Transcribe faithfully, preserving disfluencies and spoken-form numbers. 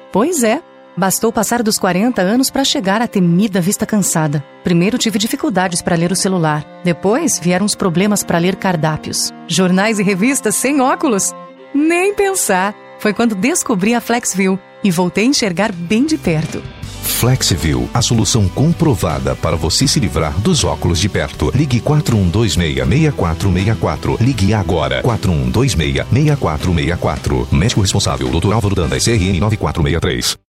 Pois é. Bastou passar dos quarenta anos para chegar à temida vista cansada. Primeiro tive dificuldades para ler o celular. Depois vieram os problemas para ler cardápios. Jornais e revistas sem óculos? Nem pensar. Foi quando descobri a Flexview e voltei a enxergar bem de perto. Flexview, a solução comprovada para você se livrar dos óculos de perto. Ligue quatro um dois seis, seis quatro seis quatro. Ligue agora. quatro um dois seis, seis quatro seis quatro. Médico responsável, doutor Álvaro Dantas, C R N nove quatro seis três.